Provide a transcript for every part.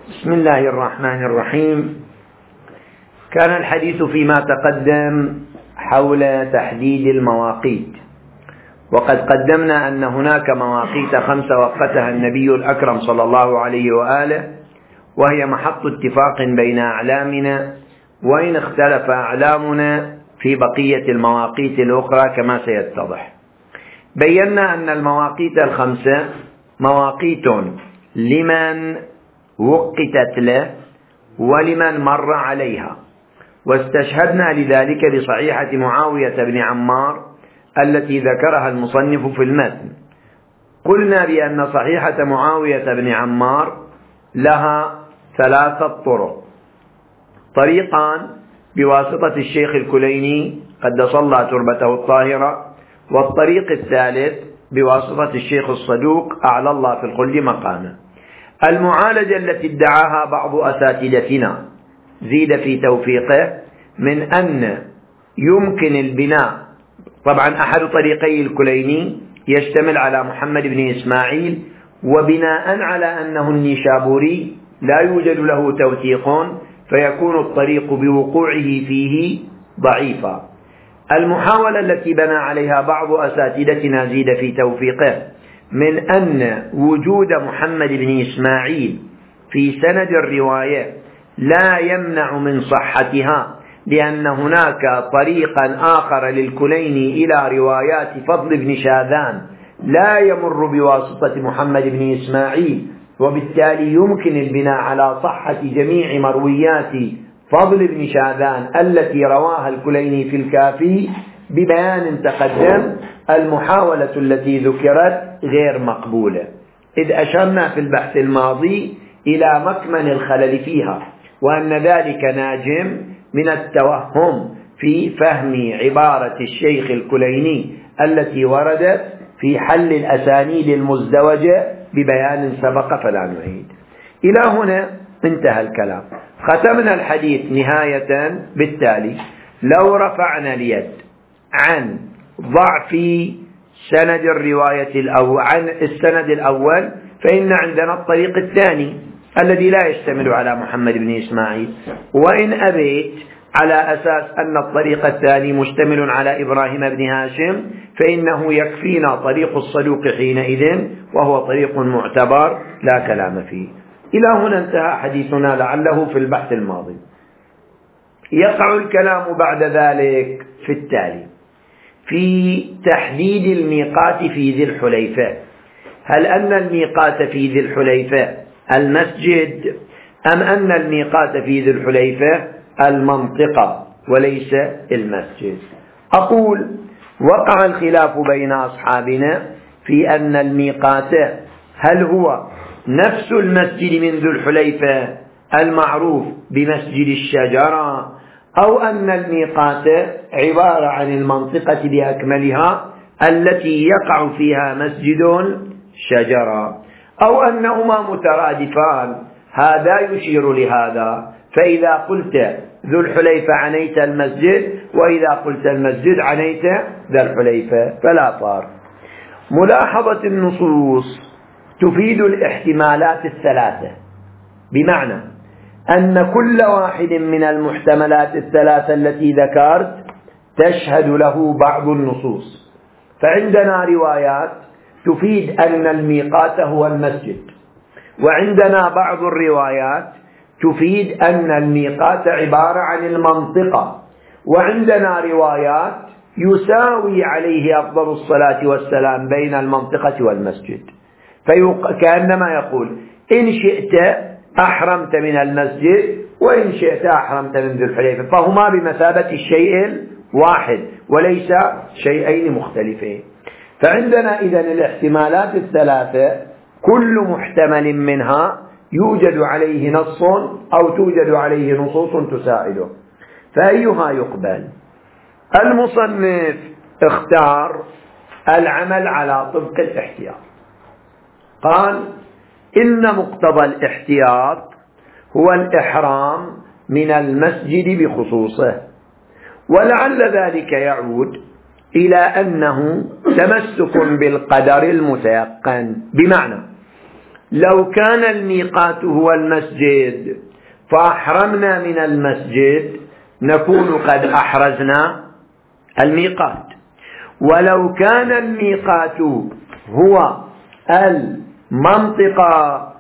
بسم الله الرحمن الرحيم. كان الحديث فيما تقدم حول تحديد المواقيت، وقد قدمنا أن هناك مواقيت 5 وقتها النبي الأكرم صلى الله عليه وآله، وهي محط اتفاق بين أعلامنا، وإن اختلف أعلامنا في بقية المواقيت الأخرى كما سيتضح. بينا أن المواقيت 5 مواقيت لمن وقتت له ولمن مر عليها، واستشهدنا لذلك بصحيحة معاوية بن عمار التي ذكرها المصنف في المتن. قلنا بأن صحيحة معاوية بن عمار لها 3 طرق: طريقان بواسطة الشيخ الكليني قدس الله تربته الطاهرة، والطريق الثالث بواسطة الشيخ الصدوق أعلى الله في الخلد مقامه. المعالجة التي ادعاها بعض أساتذتنا زيد في توفيقه من أن يمكن البناء، طبعا أحد طريقي الكليني يشتمل على محمد بن إسماعيل، وبناء على أنه النيشابوري لا يوجد له توثيق، فيكون الطريق بوقوعه فيه ضعيفا. المحاولة التي بنى عليها بعض أساتذتنا زيد في توفيقه من أن وجود محمد بن إسماعيل في سند الرواية لا يمنع من صحتها، لأن هناك طريقا آخر للكليني إلى روايات فضل بن شاذان لا يمر بواسطة محمد بن إسماعيل، وبالتالي يمكن البناء على صحة جميع مرويات فضل بن شاذان التي رواها الكليني في الكافي ببيان تقدم. المحاولة التي ذكرت غير مقبولة، إذ أشرنا في البحث الماضي إلى مكمن الخلل فيها، وأن ذلك ناجم من التوهم في فهم عبارة الشيخ الكليني التي وردت في حل الأسانيد المزدوجة ببيان سبق فلا نعيد. إلى هنا انتهى الكلام. ختمنا الحديث نهاية بالتالي: لو رفعنا اليد عن ضعف سند الرواية عن السند الأول، فإن عندنا الطريق الثاني الذي لا يشتمل على محمد بن إسماعيل، وإن أبيت على أساس أن الطريق الثاني مشتمل على إبراهيم بن هاشم، فإنه يكفينا طريق الصدوق حينئذ، وهو طريق معتبر لا كلام فيه. إلى هنا انتهى حديثنا لعله في البحث الماضي. يقع الكلام بعد ذلك في التالي: في تحديد الميقات في ذي الحليفة. هل أن الميقات في ذي الحليفة المسجد، أم أن الميقات في ذي الحليفة المنطقة وليس المسجد؟ أقول: وقع الخلاف بين أصحابنا في أن الميقات هل هو نفس المسجد من ذي الحليفة المعروف بمسجد الشجرة، أو أن الميقات عبارة عن المنطقة بأكملها التي يقع فيها مسجد شجرة، أو أنهما مترادفان، هذا يشير لهذا، فإذا قلت ذو الحليفة عنيت المسجد، وإذا قلت المسجد عنيت ذا الحليفة، فلا فرق. ملاحظة النصوص تفيد الاحتمالات الثلاثة، بمعنى أن كل واحد من المحتملات الثلاثة التي ذكرت تشهد له بعض النصوص. فعندنا روايات تفيد أن الميقات هو المسجد، وعندنا بعض الروايات تفيد أن الميقات عبارة عن المنطقة، وعندنا روايات يساوي عليه أفضل الصلاة والسلام بين المنطقة والمسجد، فكأنما يقول: إن شئت أحرمت من المسجد، وإن شئت أحرمت من ذي الحليفة، فهما بمثابة الشيء الواحد وليس شيئين مختلفين. فعندنا إذن الاحتمالات الثلاثة كل محتمل منها يوجد عليه نص أو توجد عليه نصوص تساعده، فأيها يقبل؟ المصنف اختار العمل على طبق الاحتياط. قال: إن مقتضى الاحتياط هو الإحرام من المسجد بخصوصه، ولعل ذلك يعود إلى أنه تمسك بالقدر المتيقن، بمعنى لو كان الميقات هو المسجد فأحرمنا من المسجد نكون قد أحرزنا الميقات، ولو كان الميقات هو المنطقة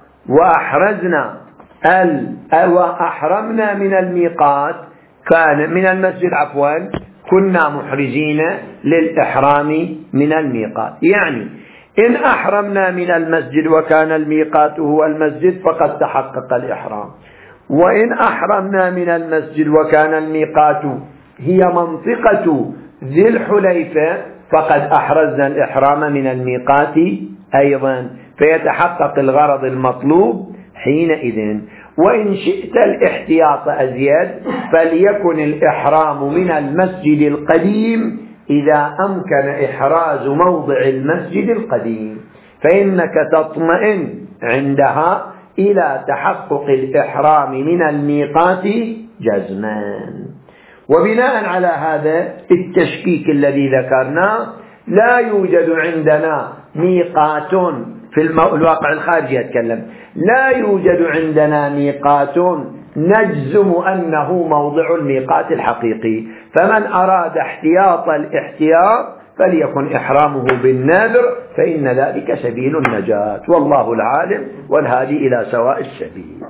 وأحرمنا من الميقات كان من المسجد كنا محرزين للإحرام من الميقات. يعني إن أحرمنا من المسجد وكان الميقات هو المسجد فقد تحقق الإحرام، وإن أحرمنا من المسجد وكان الميقات هي منطقة ذي الحليفة فقد أحرزنا الإحرام من الميقات أيضا، فيتحقق الغرض المطلوب حينئذ. وإن شئت الاحتياط أزيد فليكن الإحرام من المسجد القديم إذا أمكن إحراز موضع المسجد القديم، فإنك تطمئن عندها إلى تحقق الإحرام من الميقات جزما. وبناء على هذا التشكيك الذي ذكرناه لا يوجد عندنا ميقات في الواقع الخارجي أتكلم، لا يوجد عندنا ميقات نجزم أنه موضع الميقات الحقيقي، فمن أراد احتياط الاحتياط فليكن إحرامه بالنذر فإن ذلك سبيل النجاة، والله العالم والهادي إلى سواء السبيل.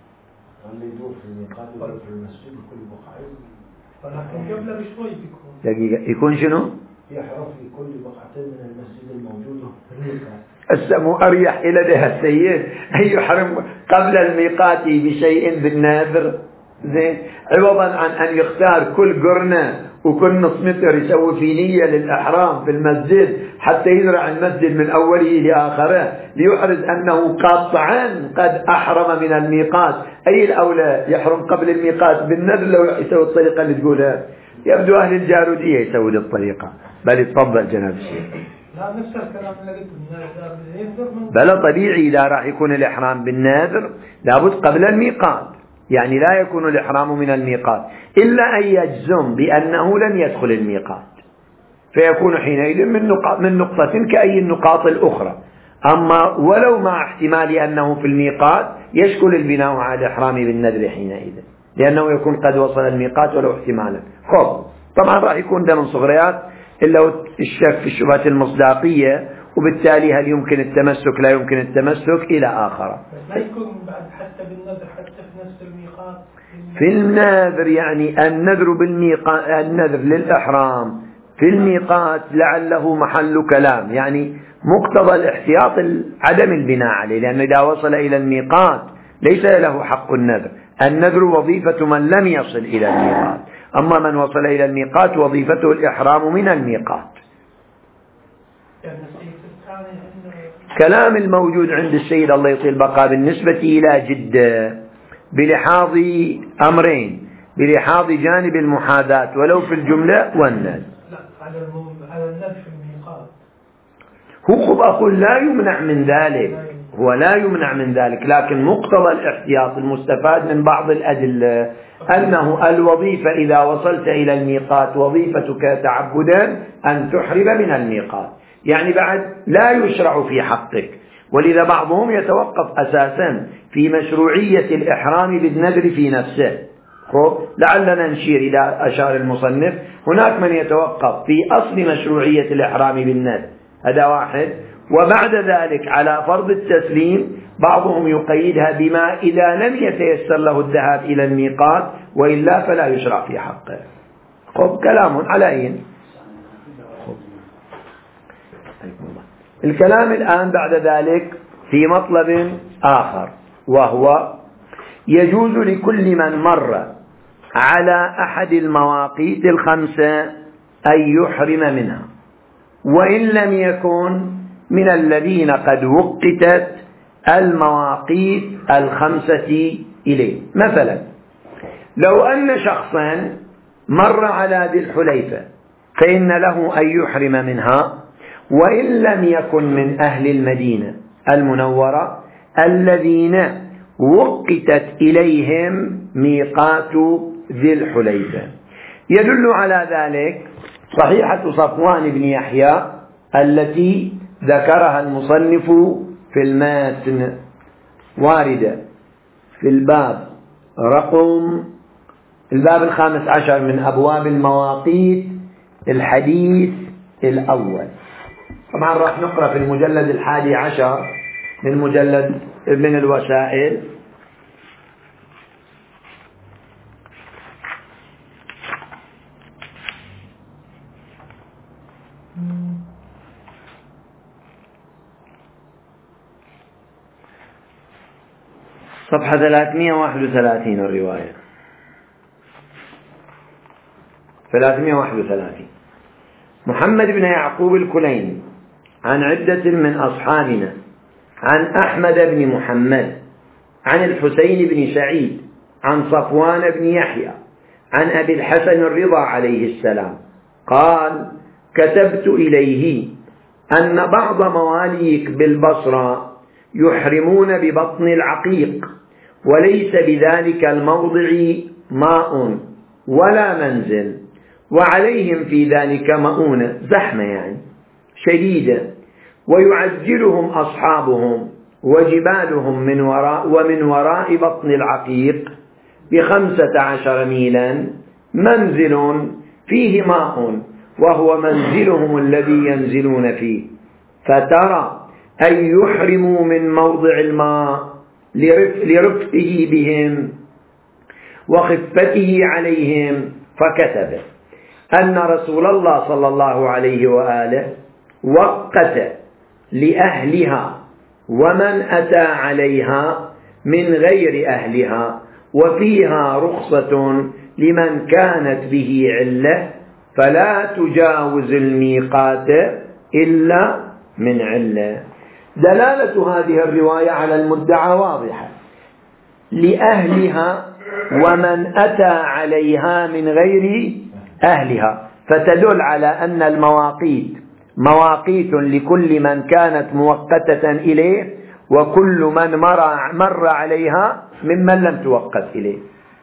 يكون شنو؟ يحرم في كل بقعتين من المسجد الموجود في الميقات. السمو أريح إلى ده السيد أن يحرم قبل الميقات بشيء بالنذر زين، عوضا عن أن يختار كل قرنة وكل نص متر يسوي في نية للإحرام في المسجد حتى يزرع المسجد من أوله لآخره ليحرز أنه قطعا قد أحرم من الميقات. أي الأولى يحرم قبل الميقات بالنذر لو يسوي الطريقة اللي تقولها؟ يبدو أهل الجارودية يسوي الطريقة. بل يتفضل جناب الشيخ. لا نفس الكلام اللي قلت بل طبيعي إذا راح يكون الإحرام بالنذر لابد قبل الميقات، يعني لا يكون الإحرام من الميقات إلا أن يجزم بأنه لن يدخل الميقات، فيكون حينئذ من نقطة كأي النقاط الأخرى. أما ولو مع احتمال أنه في الميقات يشكل البناء على الإحرام بالنذر حينئذ، لأنه يكون قد وصل الميقات ولو احتمالا. طبعا راح يكون ده من صغريات إلا الشك في الشبهات المصداقية، وبالتالي هل يمكن التمسك لا يمكن التمسك إلى آخر. لا يكون بعد حتى بالنذر حتى في نفس الميقات في النذر، يعني النذر بالميقات، النذر للإحرام في الميقات لعله محل كلام، يعني مقتضى الاحتياط عدم البناء عليه، لأنه إذا وصل إلى الميقات ليس له حق النذر. النذر وظيفة من لم يصل إلى الميقات، أما من وصل إلى الميقات وظيفته الإحرام من الميقات. كلام الموجود عند السيد الله يطيل بقاء بالنسبة إلى جدة بلحاظ أمرين، بلحاظ جانب المحاذاة ولو في الجملة والنذر. لا على النذر في الميقات هو أقول لا يمنع من ذلك، هو لا يمنع من ذلك، لكن مقتضى الاحتياط المستفاد من بعض الأدلة أنه الوظيفة إذا وصلت إلى الميقات وظيفتك تعبدا أن تحرم من الميقات، يعني بعد لا يشرع في حقك. ولذا بعضهم يتوقف أساسا في مشروعية الإحرام بالنذر في نفسه. لعلنا نشير إلى أشار المصنف، هناك من يتوقف في أصل مشروعية الإحرام بالنذر، هذا واحد. وبعد ذلك على فرض التسليم بعضهم يقيدها بما إذا لم يتيسر له الذهاب إلى الميقات وإلا فلا يشرع في حقه. كلام على أين. الكلام الآن بعد ذلك في مطلب آخر، وهو يجوز لكل من مر على أحد المواقيت الخمسة أن يحرم منها وإن لم يكن من الذين قد وقتت المواقيت الخمسة إليه. مثلا لو أن شخصا مر على ذي الحليفة فإن له أن يحرم منها وإن لم يكن من أهل المدينة المنورة الذين وقتت إليهم ميقات ذي الحليفة. يدل على ذلك صحيحة صفوان بن يحيى التي ذكرها المصنف في الماتن، واردة في الباب 15 من أبواب المواقيت، الحديث الأول. طبعا راح نقرأ في المجلد 11 من الوسائل. صفحة 331 الرواية 331. محمد بن يعقوب الكليني عن عدة من أصحابنا عن أحمد بن محمد عن الحسين بن سعيد عن صفوان بن يحيى عن أبي الحسن الرضا عليه السلام قال: كتبت إليه أن بعض مواليك بالبصرة يحرمون ببطن العقيق، وليس بذلك الموضع ماء ولا منزل، وعليهم في ذلك مؤونة، زحمة يعني شديدة، ويعجلهم أصحابهم وجبالهم ومن وراء بطن العقيق 15 ميلا منزل فيه ماء، وهو منزلهم الذي ينزلون فيه، فترى أن يحرموا من موضع الماء لرفقه بهم وخفته عليهم، فكتب أن رسول الله صلى الله عليه وآله وقت لأهلها ومن أتى عليها من غير أهلها، وفيها رخصة لمن كانت به علة، فلا تجاوز الميقات إلا من علة. دلالة هذه الرواية على المدعى واضحة: لأهلها ومن أتى عليها من غير أهلها، فتدل على أن المواقيت مواقيت لكل من كانت مؤقتة إليه، وكل من مر عليها ممن لم توقت إليه.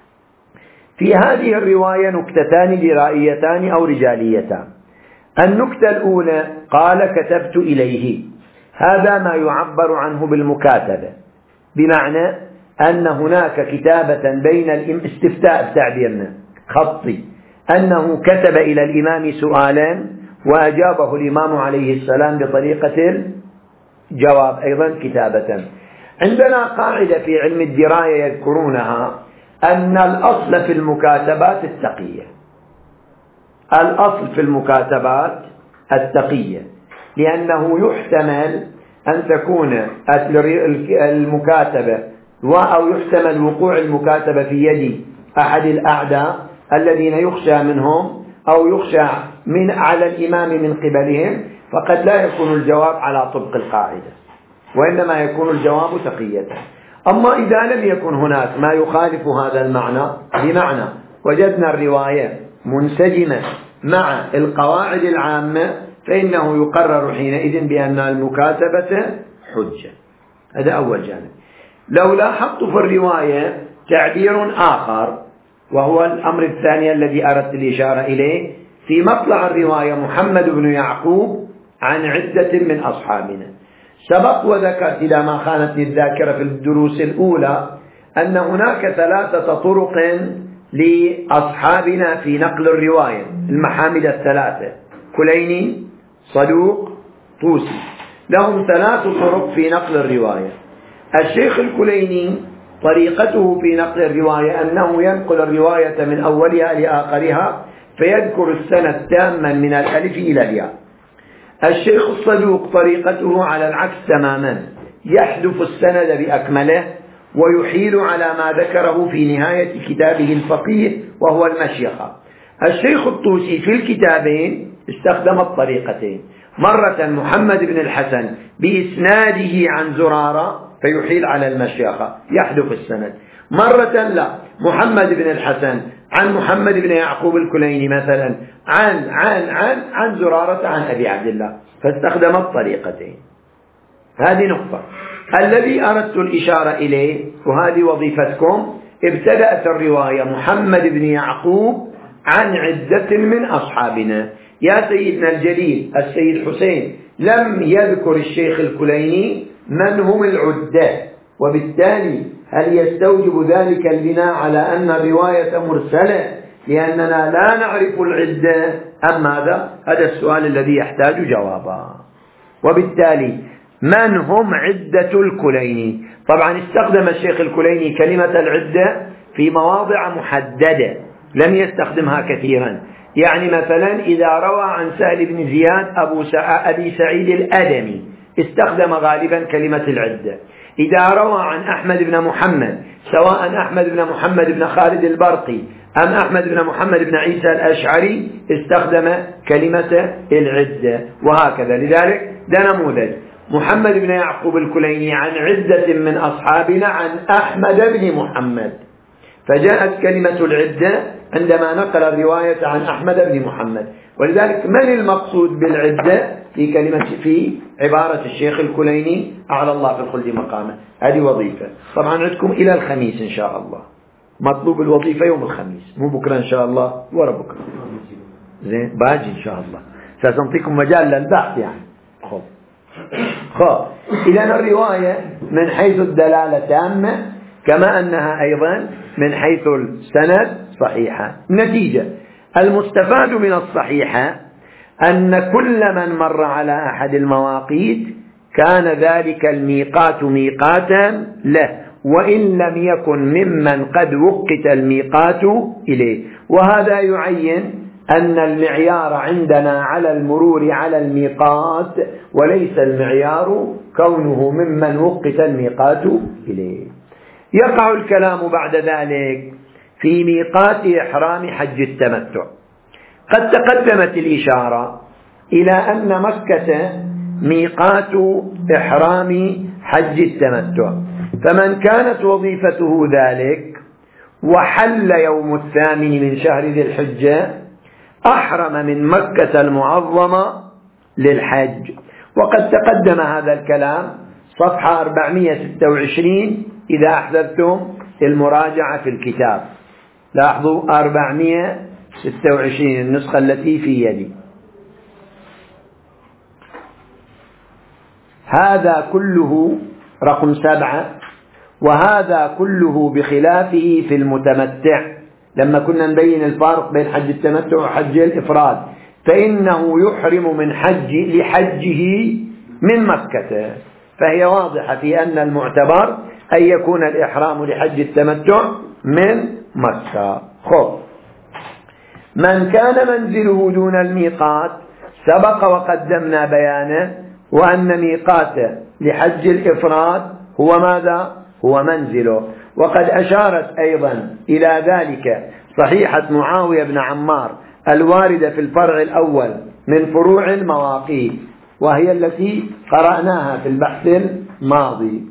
في هذه الرواية نكتتان درائيتان أو رجاليتان. النكتة الأولى: قال كتبت إليه، هذا ما يعبر عنه بالمكاتبة، بمعنى أن هناك كتابة بين استفتاء بتعبيرنا خطي، أنه كتب إلى الإمام سؤالا وأجابه الإمام عليه السلام بطريقة الجواب أيضا كتابة. عندنا قاعدة في علم الدراية يذكرونها، أن الأصل في المكاتبات التقية. الأصل في المكاتبات التقية، لأنه يحتمل أن تكون المكاتبة أو يحتمل وقوع المكاتبة في يد أحد الأعداء الذين يخشى منهم أو يخشى على الإمام من قبلهم، فقد لا يكون الجواب على طبق القاعدة، وإنما يكون الجواب تقية. أما إذا لم يكن هناك ما يخالف هذا المعنى، بمعنى وجدنا الرواية منسجمة مع القواعد العامة، فإنه يقرر حينئذ بأن المكاتبة حجة. هذا أول جانب. لو لاحظت في الرواية تعبير آخر، وهو الأمر الثاني الذي أردت الإشارة إليه، في مطلع الرواية محمد بن يعقوب عن عدة من أصحابنا. سبق وذكرت إلى ما خانتني الذاكرة في الدروس الأولى أن هناك 3 طرق لأصحابنا في نقل الرواية، المحامد 3: كليني، صدوق، طوسي، لهم 3 طرق في نقل الرواية. الشيخ الكليني طريقته في نقل الرواية أنه ينقل الرواية من أولها لآخرها، فيذكر السند تاما من الألف إلى الياء. الشيخ الصدوق طريقته على العكس تماما، يحذف السند بأكمله ويحيل على ما ذكره في نهاية كتابه الفقيه وهو المشيخة. الشيخ الطوسي في الكتابين استخدم الطريقتين، مرة محمد بن الحسن بإسناده عن زرارة فيحيل على المشيخة يحذف السند، مرة لا، محمد بن الحسن عن محمد بن يعقوب الكليني مثلا عن زرارة عن أبي عبد الله، فاستخدم الطريقتين. هذه نقطة. الذي أردت الإشارة إليه، وهذه وظيفتكم، ابتدأت الرواية محمد بن يعقوب عن عدة من أصحابنا. يا سيدنا الجليل السيد حسين لم يذكر الشيخ الكليني من هم العدة، وبالتالي هل يستوجب ذلك البناء على أن الرواية مرسلة لأننا لا نعرف العدة أم ماذا؟ هذا السؤال الذي يحتاج جوابا. وبالتالي من هم عدة الكليني؟ طبعا استخدم الشيخ الكليني كلمة العدة في مواضع محددة لم يستخدمها كثيرا. يعني مثلا إذا روى عن سهل بن زياد أبي سعيد الأدمي استخدم غالبا كلمة العدة. إذا روى عن أحمد بن محمد سواء أحمد بن محمد بن خالد البرقي أم أحمد بن محمد بن عيسى الأشعري استخدم كلمة العدة وهكذا. لذلك ده نموذج محمد بن يعقوب الكليني عن عدة من أصحابنا عن أحمد بن محمد، فجاءت كلمة العدة عندما نقل الرواية عن أحمد بن محمد. ولذلك من المقصود بالعدة في عبارة الشيخ الكليني أعلى الله في الخلد مقامه؟ هذه وظيفة. طبعا عندكم إلى الخميس إن شاء الله، مطلوب الوظيفة يوم الخميس، مو بكرة إن شاء الله ورا بكرة. زين باجي إن شاء الله سأعطيكم مجال للبحث يعني. إذن الرواية من حيث الدلالة تامة كما أنها أيضا من حيث السند صحيحة. نتيجة المستفاد من الصحيحة أن كل من مر على أحد المواقيت كان ذلك الميقات ميقاتا له وإن لم يكن ممن قد وقت الميقات إليه. وهذا يعين أن المعيار عندنا على المرور على الميقات وليس المعيار كونه ممن وقت الميقات إليه. يقع الكلام بعد ذلك في ميقات إحرام حج التمتع. قد تقدمت الإشارة إلى أن مكة ميقات إحرام حج التمتع، فمن كانت وظيفته ذلك وحل يوم 8 من شهر ذي الحجة أحرم من مكة المعظمة للحج. وقد تقدم هذا الكلام صفحة 426 إذا أحببتم المراجعة في الكتاب. لاحظوا 426 النسخة التي في يدي. هذا كله رقم 7. وهذا كله بخلافه في المتمتع. لما كنا نبين الفارق بين حج التمتع وحج الإفراد، فإنه يحرم من لحجه من مكة، فهي واضحة في أن المعتبر أن يكون الإحرام لحج التمتع من مكة. من كان منزله دون الميقات سبق وقدمنا بيانه، وأن ميقات لحج الإفراد هو ماذا؟ هو منزله. وقد أشارت أيضا إلى ذلك صحيحة معاوية بن عمار الواردة في الفرع الأول من فروع المواقيت، وهي التي قرأناها في البحث الماضي.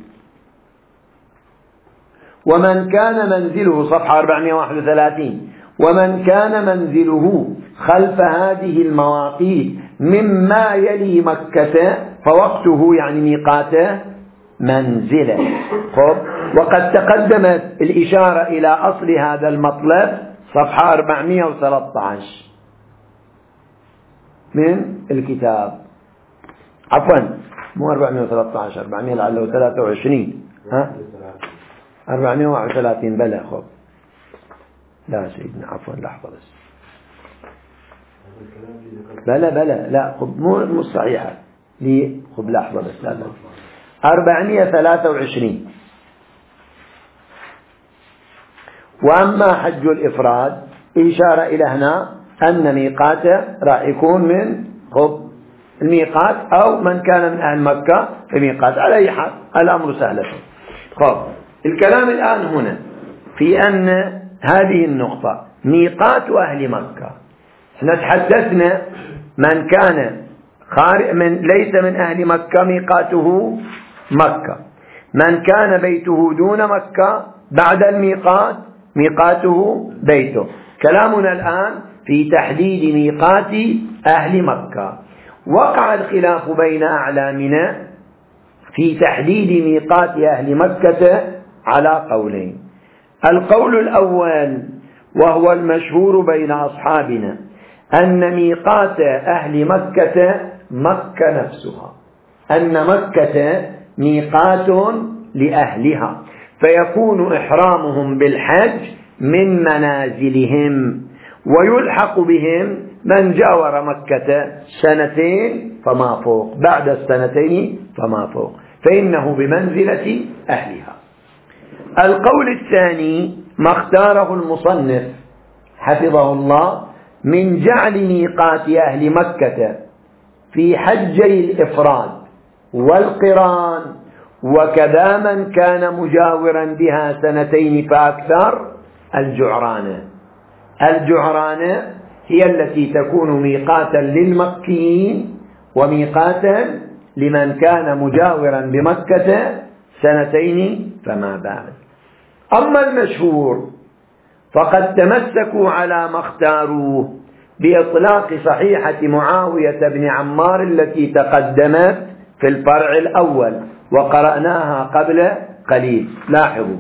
ومن كان منزله صفحة 431 ومن كان منزله خلف هذه المواقيت مما يلي مكة فوقته يعني ميقاته منزله. وقد تقدمت الإشارة إلى أصل هذا المطلب صفحة 413 من الكتاب. عفوا مو 413 423 431 بلى. لا سيدنا عفوا لحظة بس. بلى لا مو صحيحة لي. لحظة بس. لا 423. وأما حج الإفراد إشارة إلى هنا أن ميقاته راح يكون من الميقات أو من كان من أهل مكة في ميقات. على أي حال الأمر سهل. الكلام الآن هنا في أن هذه النقطة ميقات أهل مكة. احنا تحدثنا من كان ليس من أهل مكة ميقاته مكة. من كان بيته دون مكة بعد الميقات ميقاته بيته. كلامنا الآن في تحديد ميقات أهل مكة. وقع الخلاف بين أعلامنا في تحديد ميقات أهل مكة على قولين. القول الأول وهو المشهور بين أصحابنا أن ميقات أهل مكة مكة نفسها، أن مكة ميقات لأهلها، فيكون إحرامهم بالحج من منازلهم، ويلحق بهم من جاور مكة 2 فما فوق، بعد 2 فما فوق، فإنه بمنزلة أهلها. القول الثاني ما اختاره المصنف حفظه الله من جعل ميقات أهل مكة في حجي الإفراد والقران، وكذا من كان مجاورا بها 2 فأكثر، الجعرانة هي التي تكون ميقاتا للمكيين وميقاتا لمن كان مجاورا بمكة 2 فما بعد. أما المشهور فقد تمسكوا على ما اختاروه بإطلاق صحيحة معاوية بن عمار التي تقدمت في الفرع الأول وقرأناها قبل قليل. لاحظوا: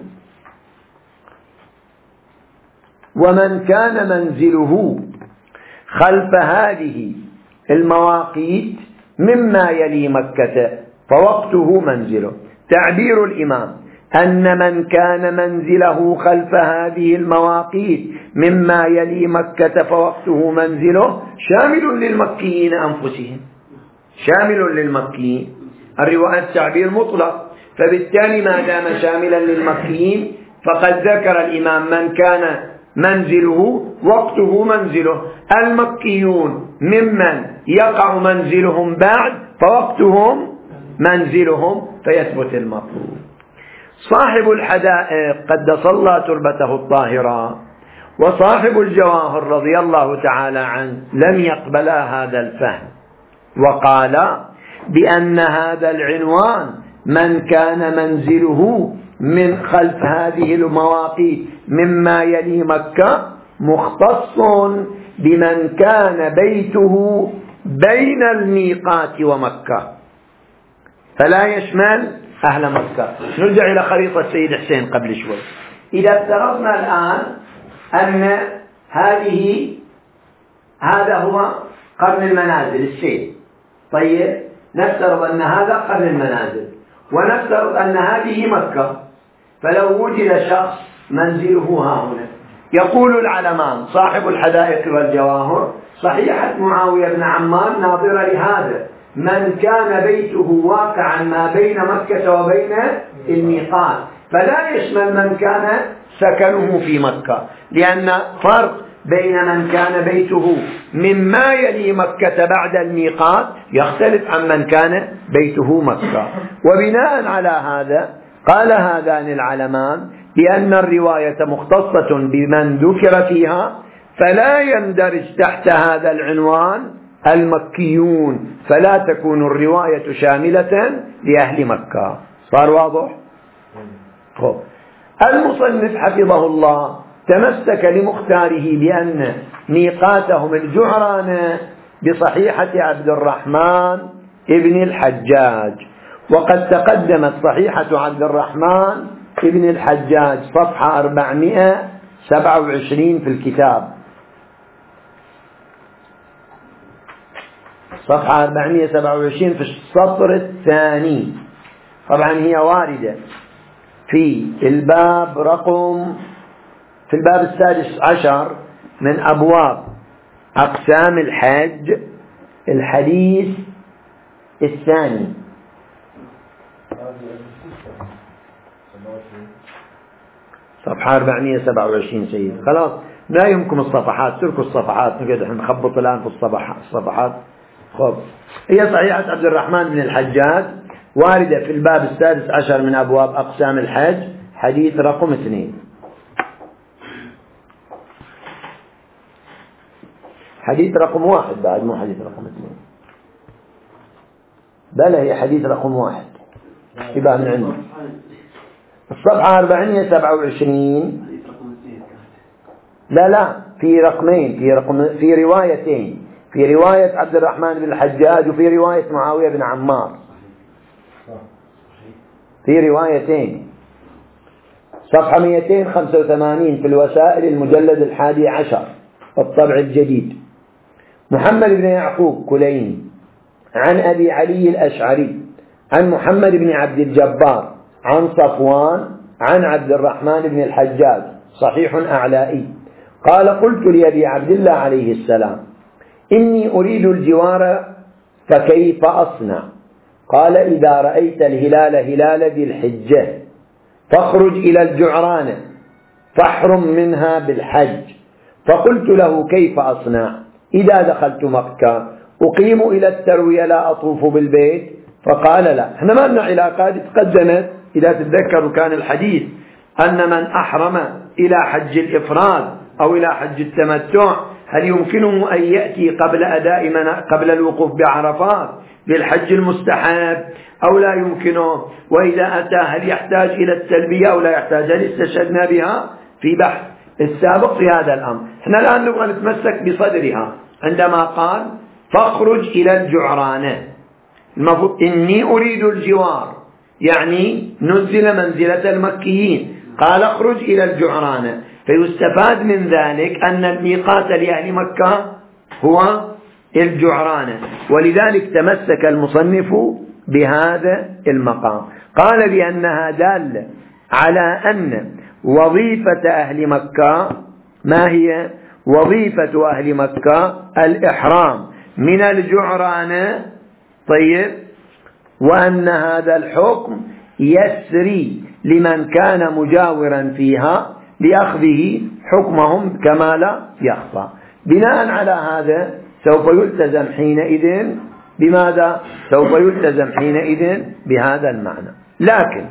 ومن كان منزله خلف هذه المواقيت مما يلي مكة فوقته منزله. تعبير الإمام أن من كان منزله خلف هذه المواقيت مما يلي مكة فوقته منزله شامل للمكيين أنفسهم، شامل للمكيين. الرواية تعبير مطلق، فبالتالي ما دام شاملا للمكيين فقد ذكر الإمام من كان منزله وقته منزله. المكيون ممن يقع منزلهم بعد فوقتهم منزلهم، فيثبت المطلوب. صاحب الحدائق قدس الله تربته الطاهرة وصاحب الجواهر رضي الله تعالى عنه لم يقبلا هذا الفهم، وقال بأن هذا العنوان من كان منزله من خلف هذه المواقيت مما يلي مكة مختص بمن كان بيته بين الميقات ومكة، فلا يشمل أهل مكة. نرجع إلى خريطة السيد حسين قبل شوي. إذا افترضنا الآن أن هذا هو قرن المنازل السيد، طيب نفترض أن هذا قرن المنازل، ونفترض أن هذه مكة، فلو وجد شخص منزله ها هنا، يقول العلمان صاحب الحدائق والجواهر صحيحة معاوية بن عمار ناظرة لهذا من كان بيته واقعا ما بين مكة وبين الميقات، فلا يشمل من كان سكنه في مكة، لأن فرق بين من كان بيته مما يلي مكة بعد الميقات يختلف عن من كان بيته مكة. وبناء على هذا قال هذان العلمان بأن الرواية مختصة بمن ذكر فيها، فلا يندرج تحت هذا العنوان المكيون، فلا تكون الرواية شاملة لأهل مكة. صار واضح؟ المصنف حفظه الله تمسك لمختاره بأن ميقاتهم الجعرانة بصحيحة عبد الرحمن ابن الحجاج، وقد تقدمت صحيحة عبد الرحمن ابن الحجاج صفحة 427 في الكتاب، صفحة 427 في السطر الثاني. طبعا هي واردة في الباب في الباب 16 من أبواب أقسام الحج، الحديث الثاني، صفحة 427 سيد. خلاص لا يهمكم الصفحات، تركوا الصفحات، نقعد نخبط الآن في الصفحات. خب، هي صحيحة عبد الرحمن بن الحجاج واردة في الباب 16 من أبواب أقسام الحج، حديث رقم 2. حديث رقم 1 بعد، مو حديث رقم 2، بل هي حديث رقم 1 يبقى من عنده الصفحة 427. لا في رقمين، في روايتين، في رواية عبد الرحمن بن الحجاج وفي رواية معاوية بن عمار، في روايتين. صفحة 285 في الوسائل المجلد 11 الطبع الجديد. محمد بن يعقوب كليني عن أبي علي الأشعري عن محمد بن عبد الجبار عن صفوان عن عبد الرحمن بن الحجاج صحيح أعلائي قال قلت لأبي عبد الله عليه السلام إني أريد الجوار فكيف أصنع؟ قال إذا رأيت الهلال هلال ذي الحجة فاخرج إلى الجعرانة فاحرم منها بالحج. فقلت له كيف أصنع إذا دخلت مكة؟ أقيم إلى التروية لا أطوف بالبيت؟ فقال لا. احنا ما لنا علاقات تقدمت. إذا تتذكروا كان الحديث أن من أحرم إلى حج الإفراد أو إلى حج التمتع هل يمكنه أن يأتي قبل الوقوف بعرفات بالحج المستحب أو لا يمكنه؟ وإذا أتى هل يحتاج إلى التلبية أو لا يحتاج؟ هل استشهدنا بها في بحث السابق في هذا الأمر. احنا الآن نبغى نتمسك بصدرها عندما قال فاخرج إلى الجعرانة. المفروض إني أريد الجوار يعني نزل منزلة المكيين، قال اخرج إلى الجعرانة، فيستفاد من ذلك أن الميقات لأهل مكة هو الجعرانة، ولذلك تمسك المصنف بهذا المقام. قال بأنها دالة على أن وظيفة أهل مكة ما هي؟ وظيفة أهل مكة الإحرام من الجعرانة. طيب، وأن هذا الحكم يسري لمن كان مجاورا فيها لأخذه حكمهم كما لا يخفى. بناء على هذا سوف يلتزم حينئذ بماذا؟ سوف يلتزم حينئذ بهذا المعنى. لكن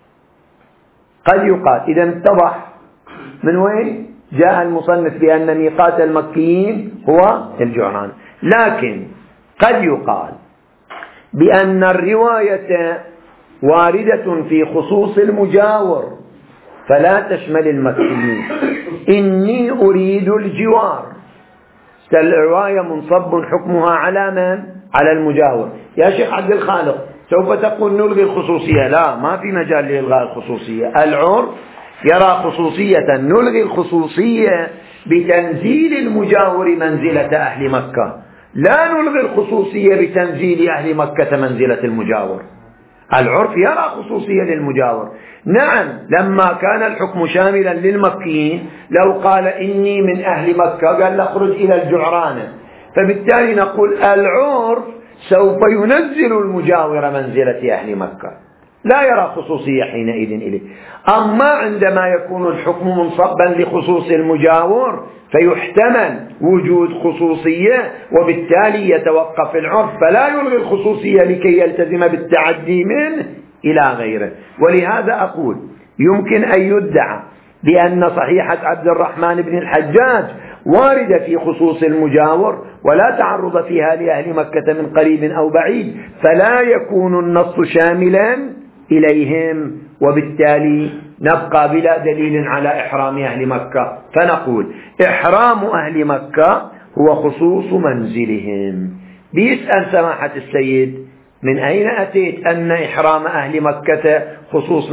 قد يقال إذا اتضح من وين جاء المصنف بأن ميقات المكيين هو الجعران، لكن قد يقال بأن الرواية واردة في خصوص المجاور فلا تشمل المكيين. إني أريد الجوار، الرواية منصب حكمها على من؟ على المجاور. يا شيخ عبد الخالق سوف تقول نلغي الخصوصية. لا، ما في مجال لإلغاء الخصوصية. العرف يرى خصوصية، نلغي الخصوصية بتنزيل المجاور منزلة أهل مكة، لا نلغي الخصوصية بتنزيل أهل مكة منزلة المجاور. العرف يرى خصوصية للمجاور. نعم، لما كان الحكم شاملا للمكيين لو قال إني من أهل مكة قال اخرج إلى الجعرانة، فبالتالي نقول العرف سوف ينزل المجاور منزلة أهل مكة، لا يرى خصوصية حينئذ إليه. أما عندما يكون الحكم منصبا لخصوص المجاور فيحتمل وجود خصوصية، وبالتالي يتوقف العرف فلا يلغي الخصوصية لكي يلتزم بالتعدي منه إلى غيره. ولهذا أقول يمكن أن يدعى بأن صحيحة عبد الرحمن بن الحجاج واردة في خصوص المجاور ولا تعرض فيها لأهل مكة من قريب أو بعيد، فلا يكون النص شاملا إليهم، وبالتالي نبقى بلا دليل على إحرام أهل مكة. فنقول إحرام أهل مكة هو خصوص منزلهم. بيسأل سماحة السيد من أين أتيت أن إحرام أهل مكة خصوص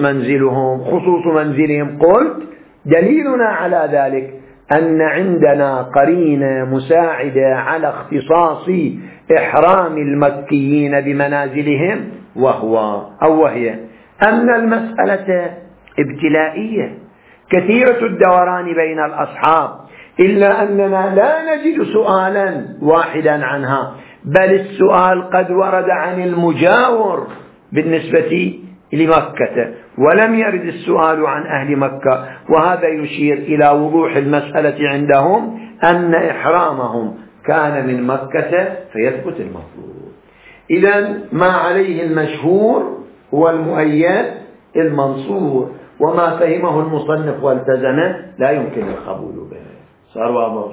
منزلهم؟ قلت دليلنا على ذلك أن عندنا قرينة مساعدة على اختصاص إحرام المكيين بمنازلهم، وهي أن المسألة ابتلائية كثيرة الدوران بين الأصحاب، إلا أننا لا نجد سؤالا واحدا عنها، بل السؤال قد ورد عن المجاور بالنسبة لمكة ولم يرد السؤال عن أهل مكة، وهذا يشير إلى وضوح المسألة عندهم أن إحرامهم كان من مكة فيثبت المفروض. إذن ما عليه المشهور هو المؤيد المنصور، وما فهمه المصنف والتزمه لا يمكن القبول به. صار واضح؟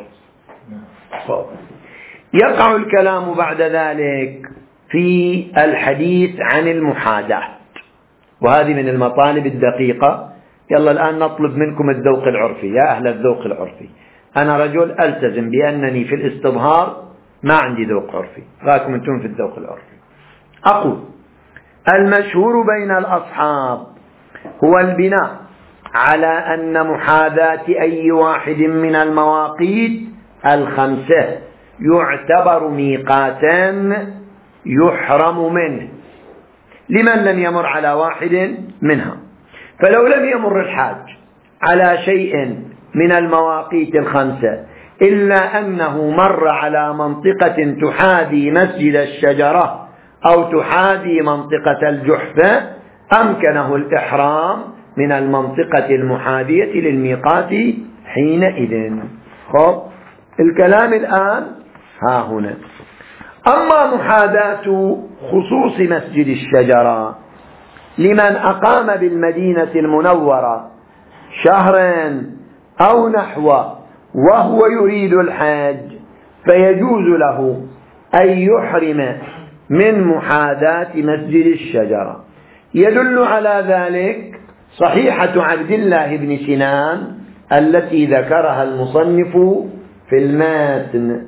يقع الكلام بعد ذلك في الحديث عن المحاذاة، وهذه من المطالب الدقيقة. يلا الآن نطلب منكم الذوق العرفي يا أهل الذوق العرفي. أنا رجل ألتزم بأنني في الاستظهار ما عندي ذوق عرفي، راكم أنتم في الذوق العرفي. أقول المشهور بين الأصحاب هو البناء على أن محاذاة أي واحد من المواقيت الخمسة يعتبر ميقاتا يحرم منه، لمن لم يمر على واحد منها. فلو لم يمر الحاج على شيء من المواقيت الخمسة إلا أنه مر على منطقة تحاذي مسجد الشجرة أو تحاذي منطقة الجحفة أمكنه الإحرام من المنطقة المحاذية للميقات حينئذ. خب الكلام الآن ها هنا. أما محاذاة خصوص مسجد الشجرة لمن أقام بالمدينة المنورة شهرا أو نحوه وهو يريد الحج فيجوز له أن يحرم من محاذاة مسجد الشجرة. يدل على ذلك صحيحة عبد الله بن سنان التي ذكرها المصنف في الماتن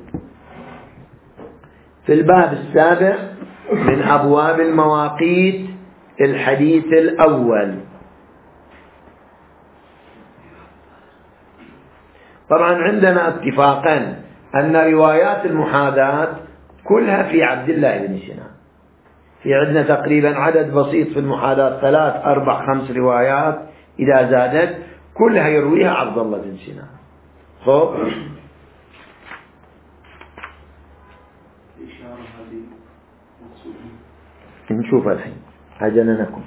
في الباب السابع من أبواب المواقيت الحديث الأول. طبعا عندنا اتفاقا أن روايات المحاذاة كلها في عبد الله بن سنان. في عندنا تقريبا عدد بسيط في المحاذاة 3 4 5 روايات إذا زادت كلها يرويها عبد الله بن سنان. خب نشوف الحين عجلنا لكم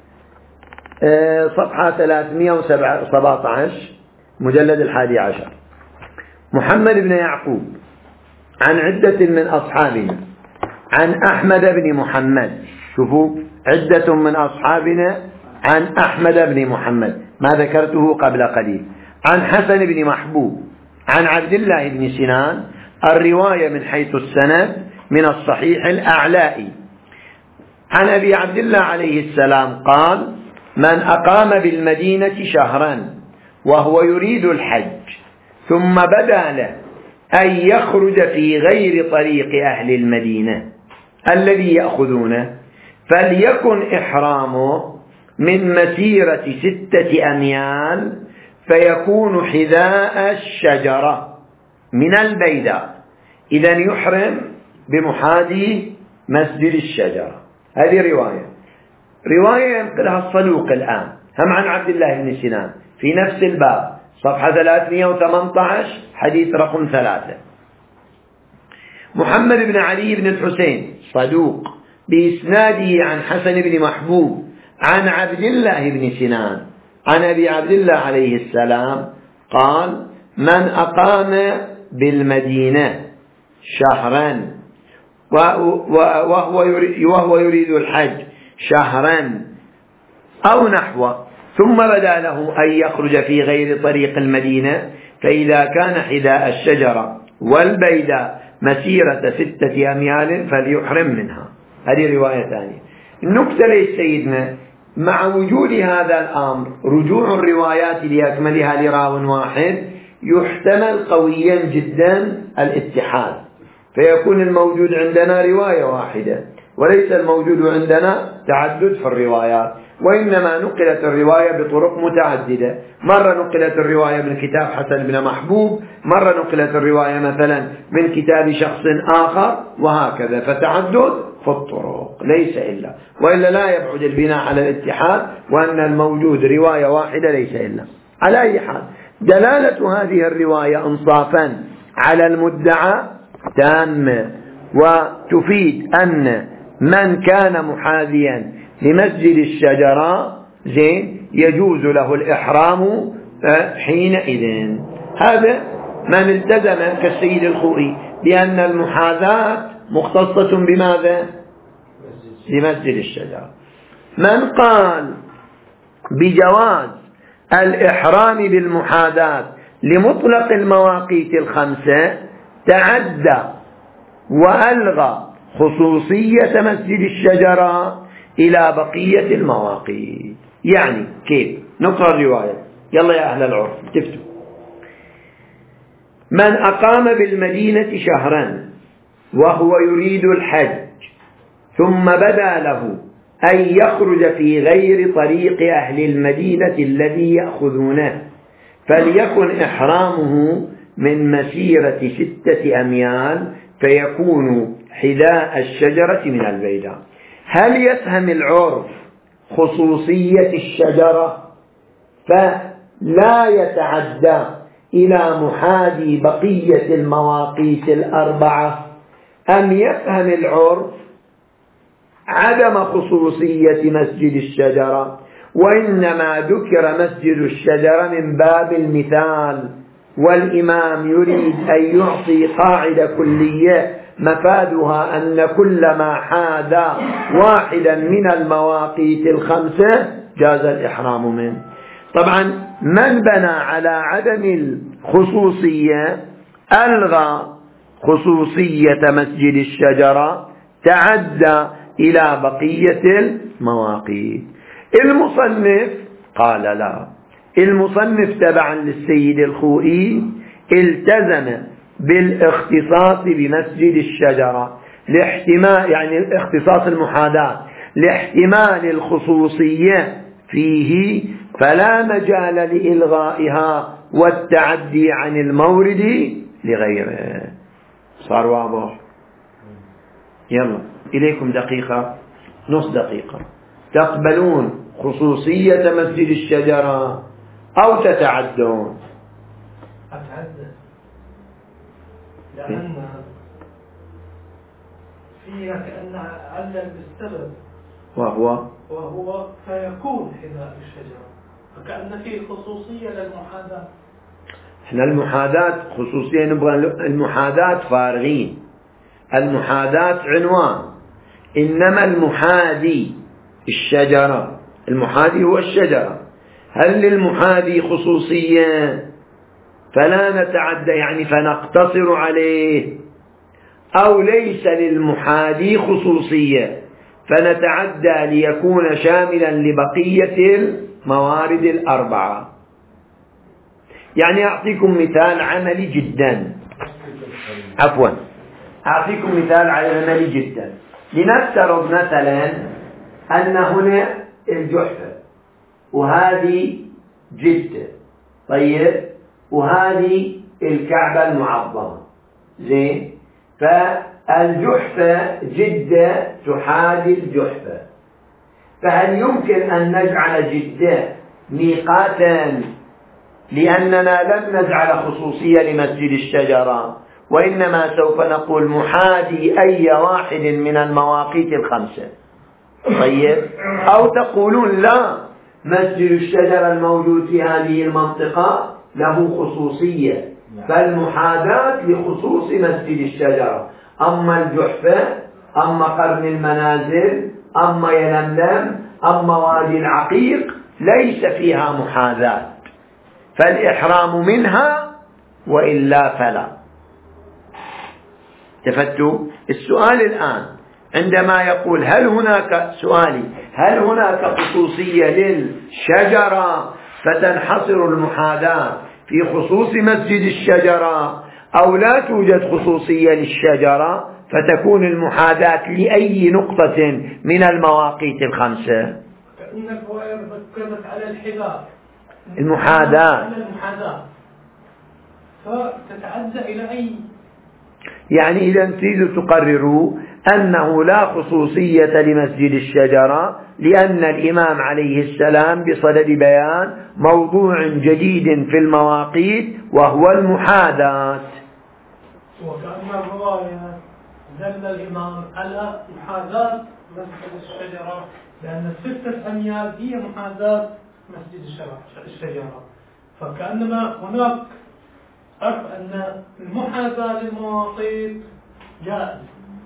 صفحة 317 مجلد 11. محمد بن يعقوب عن عدة من أصحابنا عن أحمد بن محمد. شوفوا عدة من أصحابنا عن أحمد بن محمد ما ذكرته قبل قليل. عن حسن بن محبوب عن عبد الله بن سنان. الرواية من حيث السند من الصحيح الأعلائي. عن أبي عبد الله عليه السلام قال: من أقام بالمدينة شهرا وهو يريد الحج ثم بدا له أن يخرج في غير طريق أهل المدينة الذي يأخذونه فليكن إحرامه من مسيرة 6 أميال فيكون حذاء الشجرة من البيداء. إذن يحرم بمحاذي مسجد الشجرة. هذه رواية ينقلها الصدوق الآن هم عن عبد الله بن سنان في نفس الباب صفحة 318 حديث رقم 3. محمد بن علي بن الحسين صدوق بإسناده عن حسن بن محبوب عن عبد الله بن سنان عن أبي عبد الله عليه السلام قال: من أقام بالمدينة شهرا وهو يريد الحج شهرا أو نحوه ثم بدا له أن يخرج في غير طريق المدينة فإذا كان حذاء الشجرة والبيداء مسيرة 6 أميال فليحرم منها. هذه رواية ثانية. النكتة ليش سيدنا مع وجود هذا الأمر رجوع الروايات لأكملها لراو واحد يحتمل قويا جدا الاتحاد فيكون الموجود عندنا رواية واحدة وليس الموجود عندنا تعدد في الروايات، وإنما نقلت الرواية بطرق متعددة. مرة نقلت الرواية من كتاب حسن بن محبوب، مرة نقلت الرواية مثلا من كتاب شخص آخر، وهكذا. فتعدد في الطرق ليس إلا، وإلا لا يبعد البناء على الاتحاد وأن الموجود رواية واحدة ليس إلا. على أي حال دلالة هذه الرواية إنصافا على المدعى تامة، وتفيد أن من كان محاذيا لمسجد الشجرة يجوز له الإحرام حينئذ. هذا من التزم كالسيد الخوري بأن المحاذاة مختصة بماذا؟ لمسجد الشجرة. من قال بجواز الإحرام بالمحاذاة لمطلق المواقيت 5 تعدى وألغى خصوصية مسجد الشجرة إلى بقية المواقيت. يعني كيف؟ نقرأ الرواية، يلا يا أهل العرف تفتوا. من أقام بالمدينة شهرا وهو يريد الحج ثم بدا له أن يخرج في غير طريق أهل المدينة الذي يأخذونه فليكن إحرامه من مسيرة 6 أميال فيكون حذاء الشجرة من البيداء. هل يفهم العرف خصوصية الشجرة فلا يتعدى إلى محاذي بقية المواقيت الأربعة، أم يفهم العرف عدم خصوصية مسجد الشجرة وإنما ذكر مسجد الشجرة من باب المثال، والإمام يريد أن يعطي قاعدة كلية مفادها أن كل ما حاذى واحدا من المواقيت الخمسة جاز الإحرام منه. طبعا من بنى على عدم الخصوصية ألغى خصوصية مسجد الشجرة، تعدى إلى بقية المواقيت. المصنف قال لا، المصنف تبعا للسيد الخوئي التزم بالاختصاص بمسجد الشجرة لاحتمال، يعني اختصاص المحاذاة لاحتمال الخصوصية فيه، فلا مجال لإلغائها والتعدي عن المورد لغيره. صار واضح؟ يلا إليكم دقيقة، نص دقيقة. تقبلون خصوصية مسجد الشجرة أو تتعدون؟ أتعدى، لأن فيها كأنها علل بالسبب وهو فيكون حذاء الشجرة، فكأن فيه خصوصية للمحاذاة. احنا المحاذاة خصوصية، نبغى المحاذاة فارغين، المحاذاة عنوان، إنما المحاذي الشجرة، المحاذي هو الشجرة، هل للمحاذي خصوصية فلا نتعدى يعني فنقتصر عليه، أو ليس للمحاذي خصوصية فنتعدى ليكون شاملا لبقية الموارد الأربعة؟ يعني أعطيكم مثال عملي جدا، أعطيكم مثال عملي جدا. لنفترض مثلا أن هنا الجحفة وهذه جدة، طيب، وهذه الكعبة المعظمة، زين، فالجحفة جدة تحاذي الجحفة، فهل يمكن أن نجعل جدة ميقاتا لأننا لم نجعل خصوصية لمسجد الشجرة، وإنما سوف نقول محاذي أي واحد من المواقيت الخمسة؟ طيب، أو تقولون لا، مسجد الشجرة الموجود في هذه المنطقة له خصوصية، فالمحاذاة لخصوص مسجد الشجرة، أما الجحفة، أما قرن المنازل، أما يلملم، أما وادي العقيق ليس فيها محاذاة، فالإحرام منها وإلا فلا. تفتوا السؤال الآن عندما يقول هل هناك خصوصية للشجرة فتنحصر المحاذاة في خصوص مسجد الشجرة، أو لا توجد خصوصية للشجرة فتكون المحاذاة لأي نقطة من المواقيت الخمسة؟ كأن الفوائد ذكرت على الحذاء، المحاذاة فتتعدى إلى أي، يعني إذا تريدوا تقرروا أنه لا خصوصية لمسجد الشجرة لأن الإمام عليه السلام بصدد بيان موضوع جديد في المواقيت وهو المحاذاة. وكأن الرواية دل الإمام على محاذاة مسجد الشجرة، لأن 6 أميال هي محاذاة مسجد الشجرة، فكأنما هناك عرف أن المحاذاة للمواقيت جائز،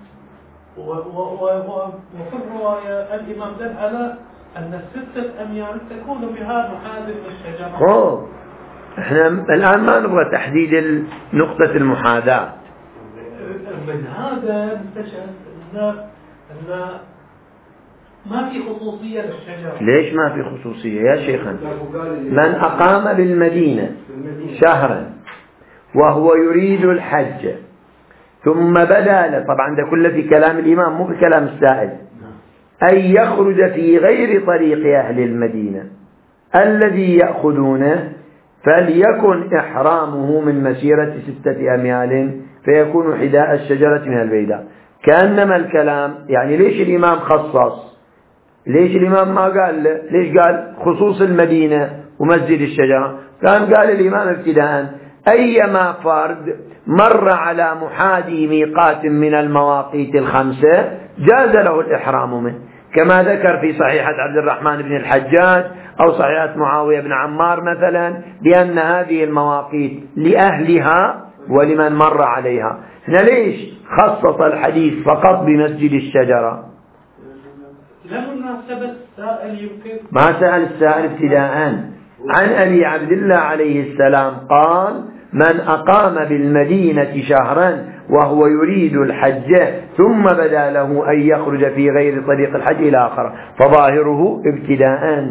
وفي الرواية الإمام دل على أن 6 أميال تكون بها محاذاة للشجرة. احنا الآن ما نبغى تحديد نقطة المحاذاة. من هذا نكتشف أن ما في خصوصية للشجرة. ليش ما في خصوصية يا شيخنا؟ من أقام بالمدينة شهرا وهو يريد الحج ثم بدا له، طبعا ده كله في كلام الإمام مو في كلام السائل، أن يخرج في غير طريق أهل المدينة الذي يأخذونه، فليكن إحرامه من مسيرة 6 أميال فيكون حذاء الشجرة من البيداء. كأنما الكلام يعني ليش الإمام خصص؟ ليش الإمام ما قال له؟ ليش قال خصوص المدينة ومسجد الشجرة؟ قال الإمام ابتداء أيما فرد مر على محاذي ميقات من المواقيت الخمسة جاز له الإحرام منه، كما ذكر في صحيحة عبد الرحمن بن الحجاج أو صحيحة معاوية بن عمار مثلا، بأن هذه المواقيت لأهلها ولمن مر عليها. هنا ليش خصص الحديث فقط بمسجد الشجرة؟ ما سأل السائل ابتداء عن أبي عبد الله عليه السلام قال: من أقام بالمدينة شهرا وهو يريد الحج ثم بدا له أن يخرج في غير طريق الحج إلى آخره، فظاهره ابتداء.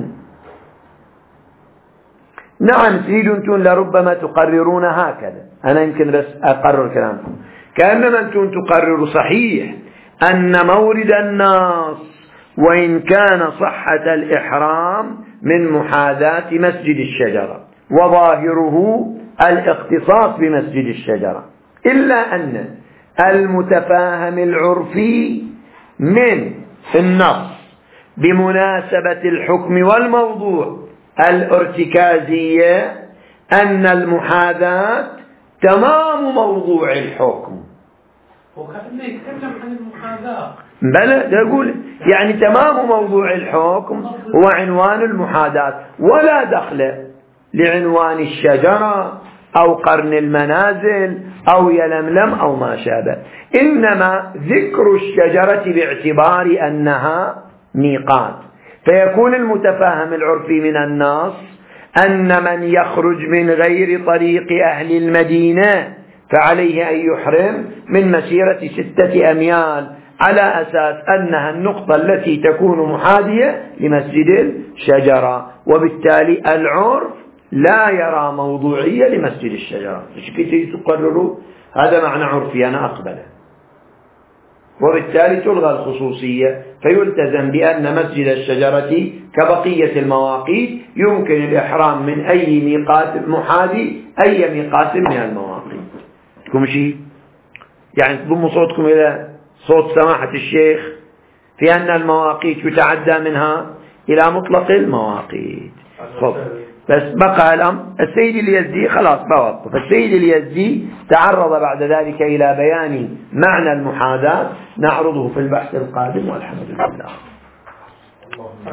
نعم سيدنتم لربما تقررون هكذا، أنا يمكن بس أقرر كلامكم، كأنما أنتم تقرروا صحيح أن مورد الناس وإن كان صحة الإحرام من محاذاة مسجد الشجرة وظاهره الاختصاص بمسجد الشجرة، إلا أن المتفاهم العرفي من النص بمناسبة الحكم والموضوع الارتكازية أن المحاذاة تمام موضوع الحكم. وكأنه يتكلم عن المحاذاة. بلى أقول يعني تمام موضوع الحكم هو عنوان المحاذاة، ولا دخل لعنوان الشجرة أو قرن المنازل أو يلملم أو ما شابه، إنما ذكر الشجرة باعتبار أنها ميقات، فيكون المتفاهم العرفي من النص أن من يخرج من غير طريق أهل المدينة فعليه أن يحرم من مسيرة 6 أميال، على أساس أنها النقطة التي تكون محاذية لمسجد الشجرة، وبالتالي العرف لا يرى موضوعية لمسجد الشجرة. كيف تقرروا هذا معنى عرفي أنا أقبله، وبالتالي تلغى الخصوصية، فيلتزم بأن مسجد الشجرة كبقية المواقيت يمكن الإحرام من أي ميقات محاذي أي ميقات من المواقيت. لكم شيء يعني تضموا صوتكم إلى صوت سماحة الشيخ في أن المواقيت يتعدى منها إلى مطلق المواقيت. خب بس بقى الأمر السيد اليزدي خلاص بوقف. السيد اليزدي تعرض بعد ذلك إلى بيان معنى المحاذاة، نعرضه في البحث القادم والحمد لله.